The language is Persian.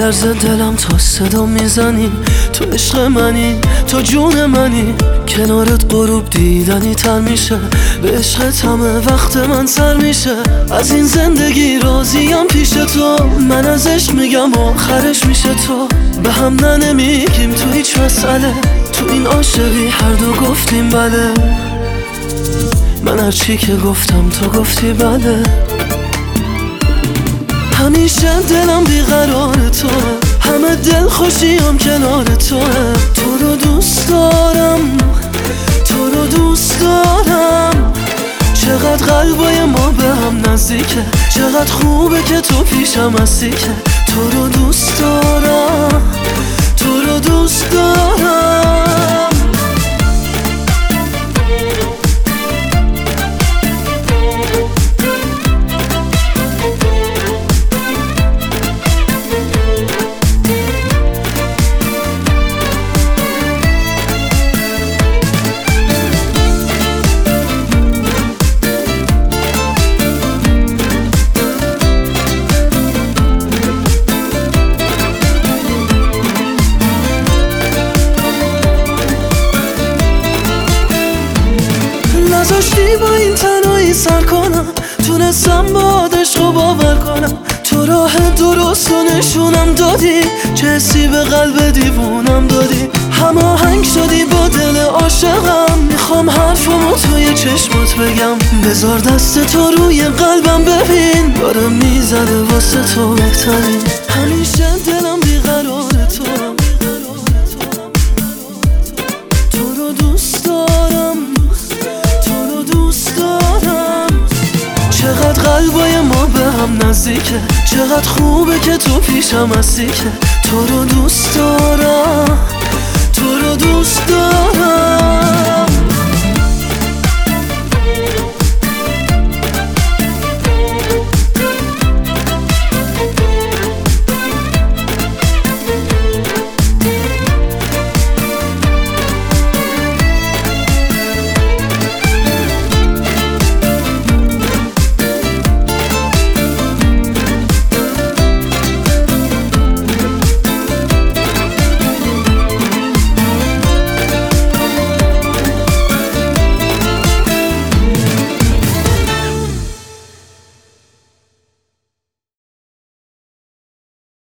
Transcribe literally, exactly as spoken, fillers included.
میلرزه دلم تا صدا میزنی، تو عشق منی، تو جون منی. کنارت غروب دیدنی تر میشه، به عشقت همه وقت من سر میشه. از این زندگی راضیم پیش تو، من از عشق میگم آخرش میشه تو. به هم نه نمیگیم تو هیچ مسئله، تو این عاشقی هر دو گفتیم بله. من هر چی که گفتم تو گفتی بله. همیشه دلم بیقرار توه، همه دل خوشیم کنار توه. تو رو دوست دارم، تو رو دوست دارم. چقدر قلبای ما به هم نزدیکه، چقدر خوبه که تو پیشم هستی که. تو رو دوست دارم، تو رو دوست دارم. نذاشتی با این تنهایی سر کنم، تونستم با عشق رو باور کنم. تو راه درست و نشونم دادی، چه حسی به قلب دیوونم دادی. هماهنگ شدی با دل عاشقم، میخوام حرفمو توی چشمات بگم. بذار دست تو روی قلبم ببین، داره میزنه واسه تو بهترین. همیشه دلم بیقرار تو، تو رو دوست دارم، چقدر قلبای ما به هم نزدیکه، چقدر خوبه که تو پیشم هستی که. تو رو دوست دارم، تو رو دوست دارم.